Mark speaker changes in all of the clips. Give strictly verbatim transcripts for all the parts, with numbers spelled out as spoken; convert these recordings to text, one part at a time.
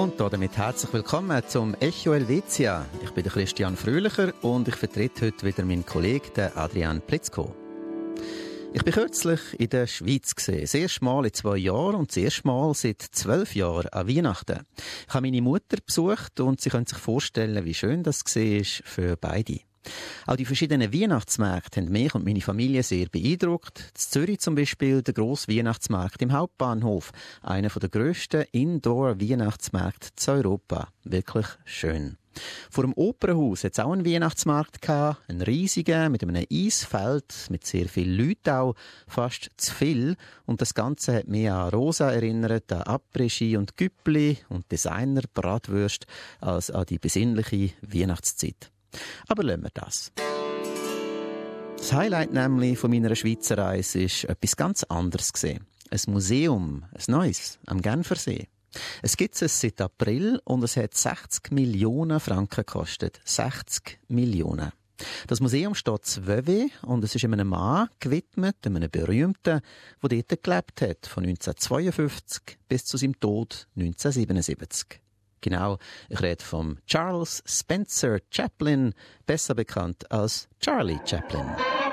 Speaker 1: Und damit herzlich willkommen zum Echo Helvetia. Ich bin der Christian Fröhlicher und ich vertrete heute wieder meinen Kollegen, den Adrian Plitzko. Ich bin kürzlich in der Schweiz gesehen. Das erste Mal in zwei Jahren und das erste Mal seit zwölf Jahren an Weihnachten. Ich habe meine Mutter besucht und Sie können sich vorstellen, wie schön das war für beide. Auch die verschiedenen Weihnachtsmärkte haben mich und meine Familie sehr beeindruckt. In Zürich zum Beispiel der grosse Weihnachtsmarkt im Hauptbahnhof. Einer der grössten Indoor-Weihnachtsmärkte zu Europa. Wirklich schön. Vor dem Opernhaus hat es auch einen Weihnachtsmarkt gehabt, einen riesigen, mit einem Eisfeld, mit sehr vielen Leuten auch, fast zu viel. Und das Ganze hat mich an Rosa erinnert, an Après-Ski und Güppli und Designer Bratwürste, als an die besinnliche Weihnachtszeit. Aber lassen wir das. Das Highlight nämlich von meiner Schweizer Reise ist etwas ganz anderes gesehen. Ein Museum, ein neues, am Genfersee. Es gibt es seit April und es hat sechzig Millionen Franken gekostet. sechzig Millionen. Das Museum steht zu Vevey und es ist einem Mann gewidmet, einem Berühmten, der dort gelebt hat, von neunzehnhundertzweiundfünfzig bis zu seinem Tod neunzehnhundertsiebenundsiebzig. Genau, ich rede vom Charles Spencer Chaplin, besser bekannt als Charlie Chaplin.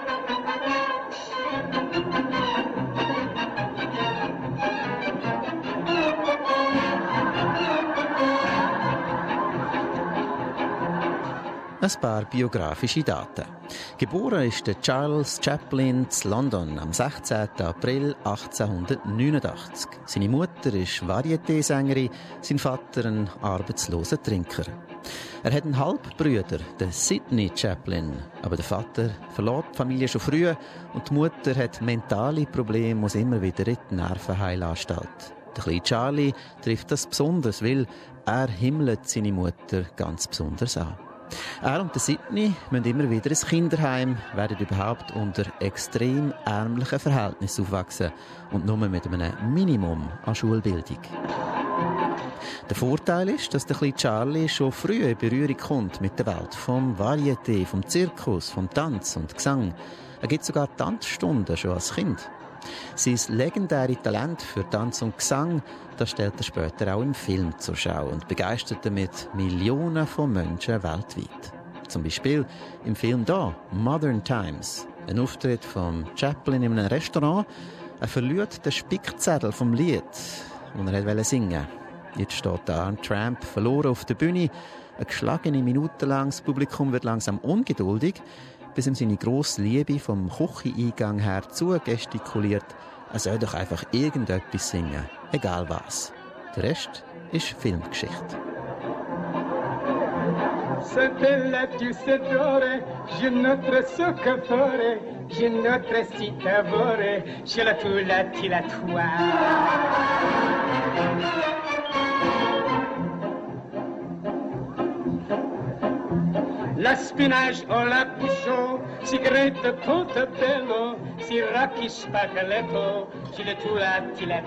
Speaker 1: Ein paar biografische Daten. Geboren ist der Charles Chaplin in London am sechzehnten April achtzehnhundertneunundachtzig. Seine Mutter ist Varieté-Sängerin, sein Vater ein arbeitsloser Trinker. Er hat einen Halbbruder, den Sidney Chaplin. Aber der Vater verlor die Familie schon früh und die Mutter hat mentale Probleme, muss immer wieder in die Nervenheilanstalt. Der kleine Charlie trifft das besonders, weil er himmelt seine Mutter ganz besonders an. Er und der Sidney müssen immer wieder ins Kinderheim, werden überhaupt unter extrem ärmlichen Verhältnissen aufwachsen und nur mit einem Minimum an Schulbildung. Der Vorteil ist, dass der kleine Charlie schon früh in Berührung kommt mit der Welt vom Varieté, vom Zirkus, vom Tanz und Gesang. Er gibt sogar Tanzstunden schon als Kind. Sein legendäres Talent für Tanz und Gesang, das stellt er später auch im Film zur Schau und begeistert damit Millionen von Menschen weltweit. Zum Beispiel im Film da, Modern Times, ein Auftritt von Chaplin in einem Restaurant. Er verliert den Spickzettel vom Lied, das er wollte singen. Jetzt steht da ein Tramp verloren auf der Bühne. Eine geschlagene Minute lang, das Publikum wird langsam ungeduldig, bis ihm seine grosse Liebe vom Kücheneingang her zugestikuliert, er soll doch einfach irgendetwas singen, egal was. Der Rest ist Filmgeschichte.
Speaker 2: La spinach o la pusho, sigaretta tutto bello, si racchi spaccaletto, ci le tua, ti la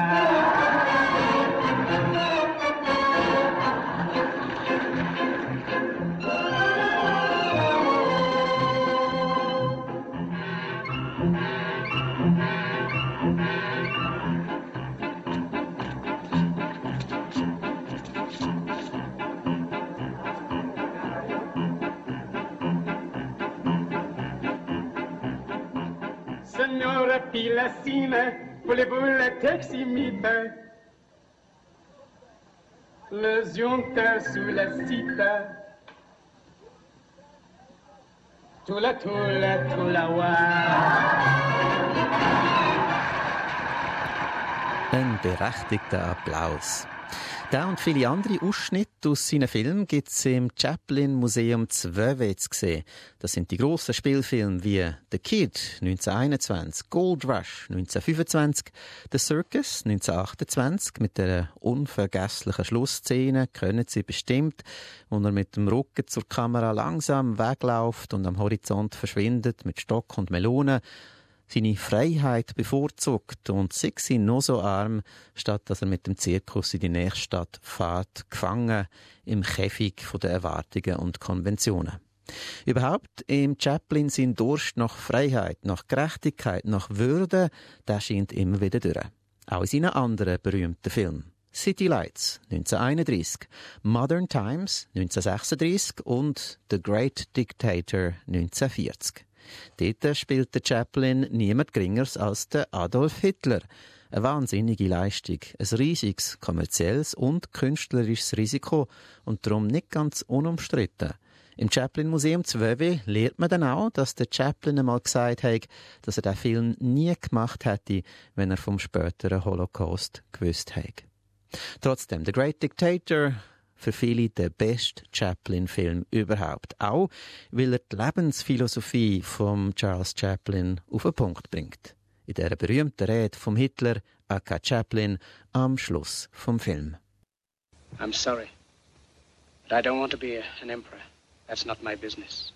Speaker 2: Signora Pilassina, voulez-vous la taximita? Le giunta sulla cita, tula tula tula wa.
Speaker 1: Ein berechtigter Applaus. Da und viele andere Ausschnitte aus seinen Filmen gibt es im Chaplin-Museum zu Vevey zu sehen. Das sind die grossen Spielfilme wie «The Kid» neunzehnhunderteinundzwanzig, «Gold Rush» neunzehnhundertfünfundzwanzig, «The Circus» neunzehnhundertachtundzwanzig mit der unvergesslichen Schlussszene, können Sie bestimmt, wo er mit dem Rücken zur Kamera langsam wegläuft und am Horizont verschwindet mit Stock und Melone, seine Freiheit bevorzugt und sei sie noch so arm, statt dass er mit dem Zirkus in die nächste Stadt fährt, gefangen im Käfig der Erwartungen und Konventionen. Überhaupt im Chaplin sein Durst nach Freiheit, nach Gerechtigkeit, nach Würde, der scheint immer wieder durch. Auch in seinen anderen berühmten Filmen. City Lights neunzehnhunderteinunddreissig, Modern Times neunzehnhundertsechsunddreissig und The Great Dictator neunzehnhundertvierzig. Dort spielte Chaplin niemand Geringeres als der Adolf Hitler. Eine wahnsinnige Leistung, ein riesiges kommerzielles und künstlerisches Risiko und darum nicht ganz unumstritten. Im Chaplin-Museum Zwöwe lernt man dann auch, dass der Chaplin einmal gesagt hat, dass er den Film nie gemacht hätte, wenn er vom späteren Holocaust gewusst hätte. Trotzdem, The Great Dictator, für viele der beste Chaplin-Film überhaupt. Auch, weil er die Lebensphilosophie von Charles Chaplin auf den Punkt bringt. In dieser berühmten Rede vom Hitler, aka Chaplin, am Schluss vom Film.
Speaker 3: I'm sorry, but I don't want to be an emperor. That's not my business.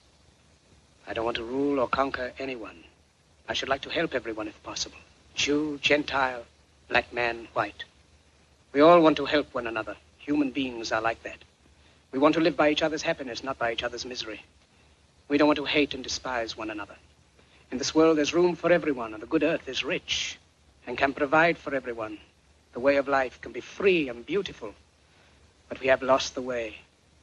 Speaker 3: I don't want to rule or conquer anyone. I should like to help everyone if possible. Jew, Gentile, black man, white. We all want to help one another. Human beings are like that. We want to live by each other's happiness, not by each other's misery. We don't want to hate and despise one another. In this world there's room for everyone, and the good earth is rich and can provide for everyone. The way of life can be free and beautiful, but we have lost the way.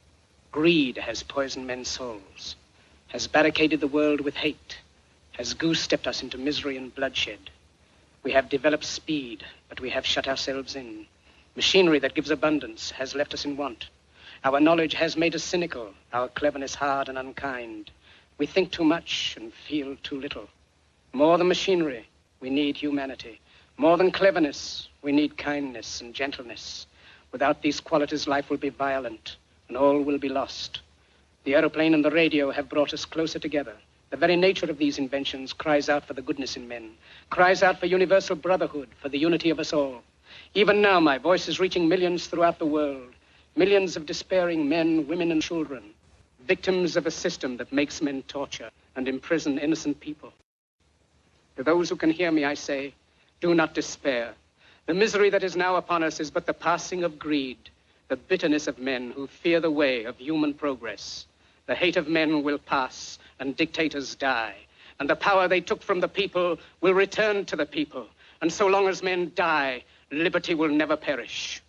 Speaker 3: Greed has poisoned men's souls, has barricaded the world with hate, has goose-stepped us into misery and bloodshed. We have developed speed, but we have shut ourselves in. Machinery that gives abundance has left us in want. Our knowledge has made us cynical, our cleverness hard and unkind. We think too much and feel too little. More than machinery, we need humanity. More than cleverness, we need kindness and gentleness. Without these qualities, life will be violent, and all will be lost. The aeroplane and the radio have brought us closer together. The very nature of these inventions cries out for the goodness in men, cries out for universal brotherhood, for the unity of us all. Even now, my voice is reaching millions throughout the world, millions of despairing men, women, and children, victims of a system that makes men torture and imprison innocent people. To those who can hear me, I say, do not despair. The misery that is now upon us is but the passing of greed, the bitterness of men who fear the way of human progress. The hate of men will pass and dictators die, and the power they took from the people will return to the people. And so long as men die, liberty will never perish.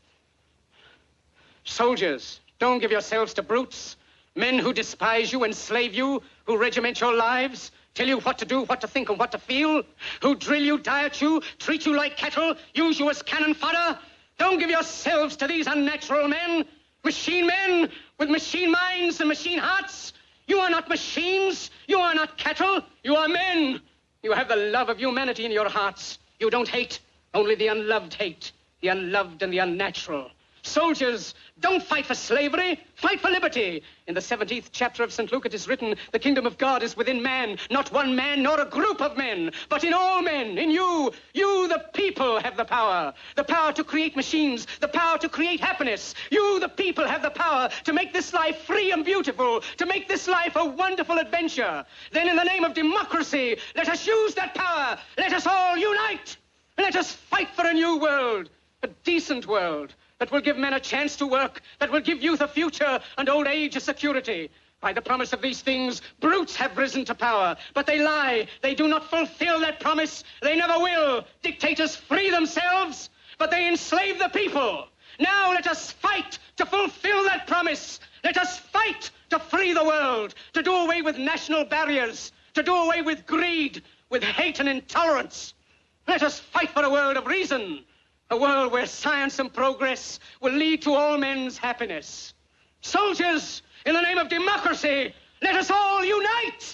Speaker 3: Soldiers, don't give yourselves to brutes, men who despise you, enslave you, who regiment your lives, tell you what to do, what to think, and what to feel, who drill you, diet you, treat you like cattle, use you as cannon fodder. Don't give yourselves to these unnatural men, machine men with machine minds and machine hearts. You are not machines. You are not cattle. You are men. You have the love of humanity in your hearts. You don't hate, only the unloved hate, the unloved and the unnatural. Soldiers, don't fight for slavery, fight for liberty. In the seventeenth chapter of Saint Luke it is written, the kingdom of God is within man, not one man nor a group of men, but in all men, in you. You, the people, have the power. The power to create machines, the power to create happiness. You, the people, have the power to make this life free and beautiful, to make this life a wonderful adventure. Then in the name of democracy, let us use that power. Let us all unite. Let us fight for a new world, a decent world, that will give men a chance to work, that will give youth a future and old age a security. By the promise of these things, brutes have risen to power, but they lie. They do not fulfill that promise. They never will. Dictators free themselves, but they enslave the people. Now let us fight to fulfill that promise. Let us fight to free the world, to do away with national barriers, to do away with greed, with hate and intolerance. Let us fight for a world of reason, a world where science and progress will lead to all men's happiness. Soldiers, in the name of democracy, let us all unite!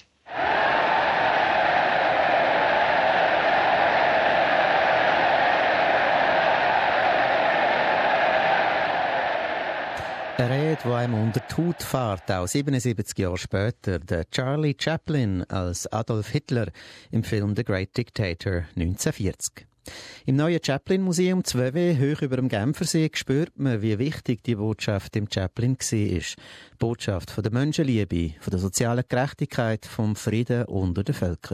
Speaker 1: Eine Rede, die einem unter die Haut fährt, auch siebenundsiebzig Jahre später, der Charlie Chaplin als Adolf Hitler im Film The Great Dictator neunzehnhundertvierzig. Im neuen Chaplin-Museum Zwöwe, hoch über dem Genfersee, spürt man, wie wichtig die Botschaft im Chaplin war. Die Botschaft von der Menschenliebe, von der sozialen Gerechtigkeit, vom Frieden unter den Völkern.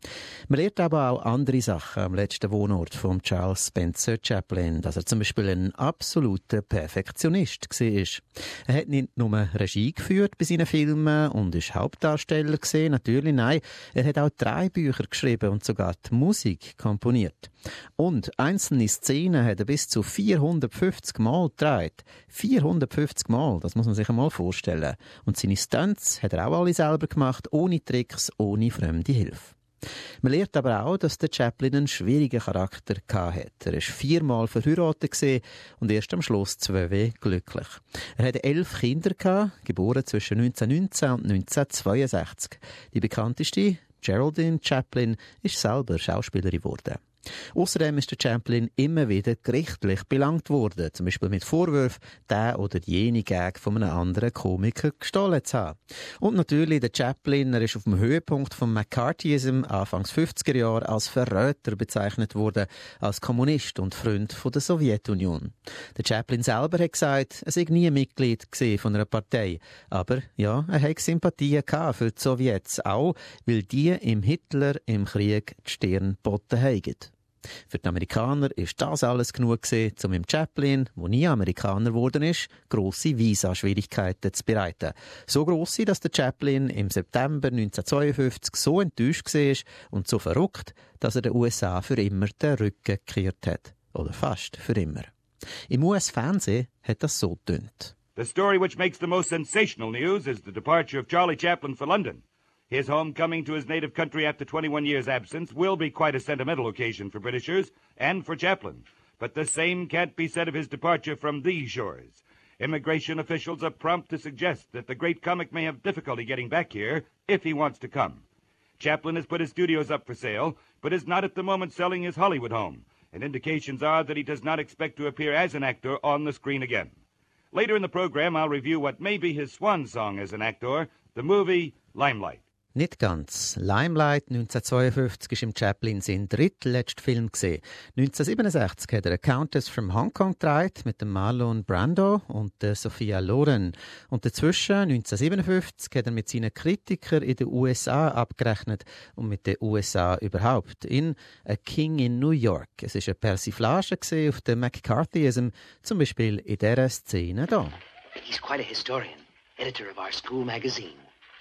Speaker 1: Man lernt aber auch andere Sachen am letzten Wohnort von Charles Spencer Chaplin, dass er zum Beispiel ein absoluter Perfektionist war. Er hat nicht nur Regie geführt bei seinen Filmen und ist Hauptdarsteller gewesen, natürlich, nein, er hat auch drei Bücher geschrieben und sogar die Musik komponiert. Und einzelne Szenen hat er bis zu vierhundertfünfzig Mal gedreht. vierhundertfünfzig Mal, das muss man sich einmal vorstellen. Und seine Stunts hat er auch alle selber gemacht, ohne Tricks, ohne fremde Hilfe. Man lernt aber auch, dass der Chaplin einen schwierigen Charakter hatte. Er war viermal verheiratet und erst am Schluss zwölf glücklich. Er hatte elf Kinder, geboren zwischen neunzehnhundertneunzehn und neunzehnhundertzweiundsechzig. Die bekannteste, Geraldine Chaplin, ist selber Schauspielerin geworden. Außerdem ist der Chaplin immer wieder gerichtlich belangt worden, zum Beispiel mit Vorwürfen, der oder jene Gag von einem anderen Komiker gestohlen zu haben. Und natürlich der Chaplin, er ist auf dem Höhepunkt vom McCarthyism Anfangs fünfziger Jahre als Verräter bezeichnet worden, als Kommunist und Freund von der Sowjetunion. Der Chaplin selber hat gesagt, er sei nie Mitglied von einer Partei, aber ja, er hat Sympathien für die Sowjets, auch weil die im Hitler im Krieg die Stirn geboten haben. Für die Amerikaner ist das alles genug gewesen, um im Chaplin, der nie Amerikaner geworden ist, grosse Visa-Schwierigkeiten zu bereiten. So grosse, dass der Chaplin im September neunzehnhundertzweiundfünfzig so enttäuscht war und so verrückt, dass er den U S A für immer den Rücken gekehrt hat. Oder fast für immer. Im U S-Fernsehen hat das so getönt.
Speaker 4: The story which makes the most sensational news is the departure of Charlie Chaplin for London. His homecoming to his native country after twenty-one years' absence will be quite a sentimental occasion for Britishers and for Chaplin. But the same can't be said of his departure from these shores. Immigration officials are prompt to suggest that the great comic may have difficulty getting back here if he wants to come. Chaplin has put his studios up for sale, but is not at the moment selling his Hollywood home, and indications are that he does not expect to appear as an actor on the screen again. Later in the program, I'll review what may be his swan song as an actor, the movie Limelight.
Speaker 1: Nicht ganz. Limelight neunzehnhundertzweiundfünfzig war im Chaplin sein drittletzter Film. neunzehnhundertsiebenundsechzig hat er eine Countess from Hong Kong gedreht mit dem Marlon Brando und der Sophia Loren. Und dazwischen, neunzehnhundertsiebenundfünfzig, hat er mit seinen Kritikern in den U S A abgerechnet und mit den U S A überhaupt. In A King in New York. Es war eine Persiflage auf den McCarthyism, zum Beispiel in dieser Szene hier.
Speaker 5: He's quite a historian, editor of our school magazine.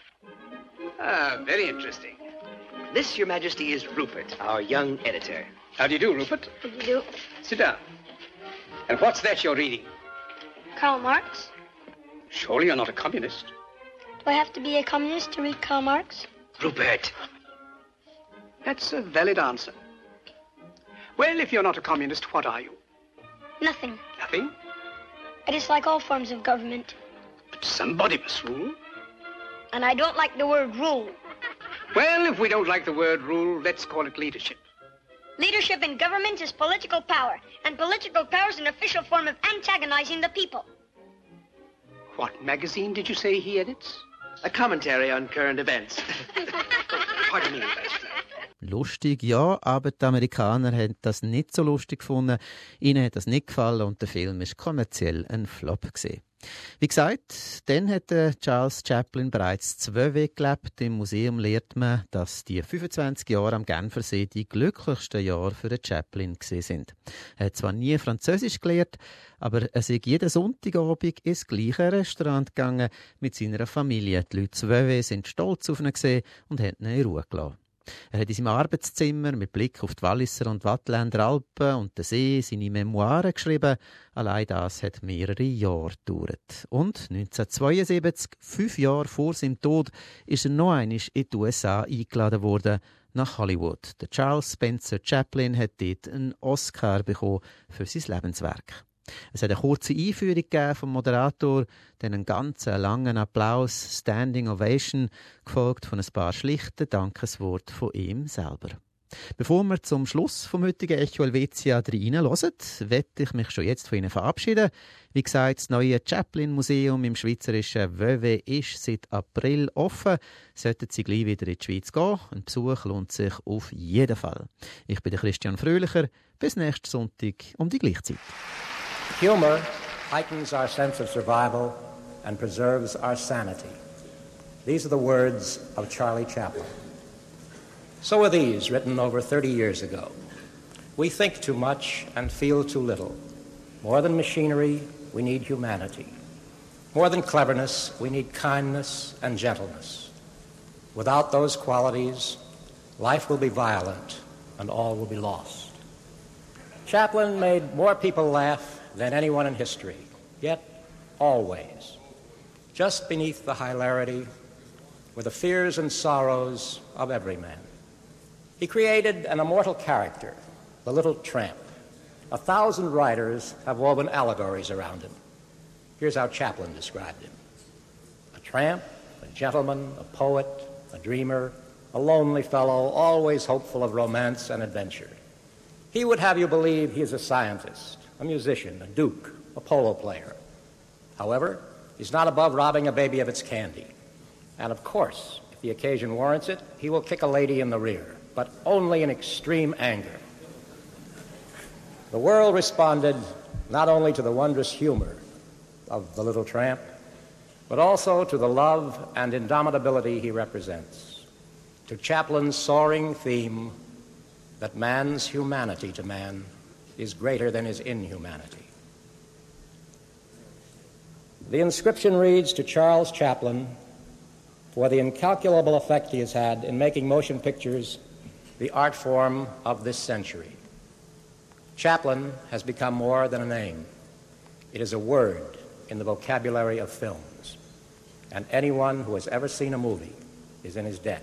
Speaker 3: Ah, very interesting.
Speaker 5: This, Your Majesty, is Rupert, our young editor.
Speaker 3: How do you do, Rupert?
Speaker 6: How do you do?
Speaker 3: Sit down. And what's that you're reading?
Speaker 6: Karl Marx.
Speaker 3: Surely you're not a communist.
Speaker 6: Do I have to be a communist to read Karl Marx?
Speaker 5: Rupert.
Speaker 3: That's a valid answer. Well, if you're not a communist, what are you?
Speaker 6: Nothing.
Speaker 3: Nothing?
Speaker 6: I dislike all forms of government.
Speaker 3: But somebody must rule.
Speaker 6: And I don't like the word rule.
Speaker 3: Well, if we don't like the word rule, let's call it leadership.
Speaker 6: Leadership in government is political power, and political power is an official form of antagonizing the people.
Speaker 3: What magazine did you say he edits?
Speaker 5: A commentary on current events.
Speaker 3: Pardon me, Ambassador.
Speaker 1: Lustig, ja, aber die Amerikaner haben das nicht so lustig gefunden. Ihnen hat das nicht gefallen und der Film ist kommerziell ein Flop gewesen. Wie gesagt, dann hat Charles Chaplin bereits zwölf Jahre gelebt. Im Museum lernt man, dass die fünfundzwanzig Jahre am Genfersee die glücklichsten Jahre für den Chaplin sind. Er hat zwar nie Französisch gelernt, aber er ist jeden Sonntagabend ins gleiche Restaurant gegangen mit seiner Familie. Die Leute zwölf sind stolz auf ihn und haben ihn in Ruhe gelassen. Er hat in seinem Arbeitszimmer mit Blick auf die Walliser und Wattländer Alpen und den See seine Memoiren geschrieben. Allein das hat mehrere Jahre gedauert. Und neunzehnhundertzweiundsiebzig, fünf Jahre vor seinem Tod, ist er noch einmal in die U S A eingeladen worden, nach Hollywood. Der Charles Spencer Chaplin hat dort einen Oscar bekommen für sein Lebenswerk. Es hat eine kurze Einführung gegeben vom Moderator, dann einen ganz langen Applaus, Standing Ovation, gefolgt von ein paar schlichten Dankesworten von ihm selber. Bevor wir zum Schluss vom heutigen Echo Helvetia reinhören, möchte ich mich schon jetzt von Ihnen verabschieden. Wie gesagt, das neue Chaplin-Museum im schweizerischen Vevey ist seit April offen. Sollten Sie gleich wieder in die Schweiz gehen, ein Besuch lohnt sich auf jeden Fall. Ich bin der Christian Fröhlicher. Bis nächsten Sonntag um die gleiche Zeit.
Speaker 7: Humor heightens our sense of survival and preserves our sanity. These are the words of Charlie Chaplin. So are these, written over thirty years ago. We think too much and feel too little. More than machinery, we need humanity. More than cleverness, we need kindness and gentleness. Without those qualities, life will be violent and all will be lost. Chaplin made more people laugh than anyone in history, yet always, just beneath the hilarity, were the fears and sorrows of every man. He created an immortal character, the little tramp. A thousand writers have woven allegories around him. Here's how Chaplin described him. A tramp, a gentleman, a poet, a dreamer, a lonely fellow, always hopeful of romance and adventure. He would have you believe he is a scientist, a musician, a duke, a polo player. However, he's not above robbing a baby of its candy. And of course, if the occasion warrants it, he will kick a lady in the rear, but only in extreme anger. The world responded not only to the wondrous humor of the little tramp, but also to the love and indomitability he represents, to Chaplin's soaring theme that man's humanity to man is greater than his inhumanity. The inscription reads, "To Charles Chaplin, for the incalculable effect he has had in making motion pictures the art form of this century." Chaplin has become more than a name. It is a word in the vocabulary of films, and anyone who has ever seen a movie is in his debt.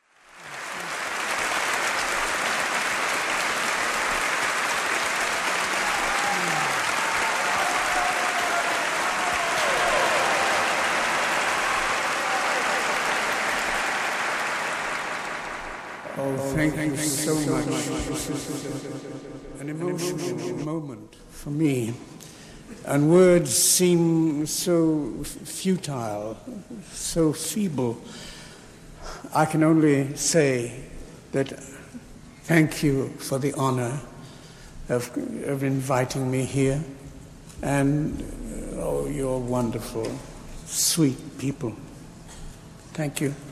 Speaker 8: Oh, thank you so much. This is an emotional moment for me. And words seem so futile, so feeble. I can only say that thank you for the honor of, of inviting me here. And, oh, you're wonderful, sweet people. Thank you.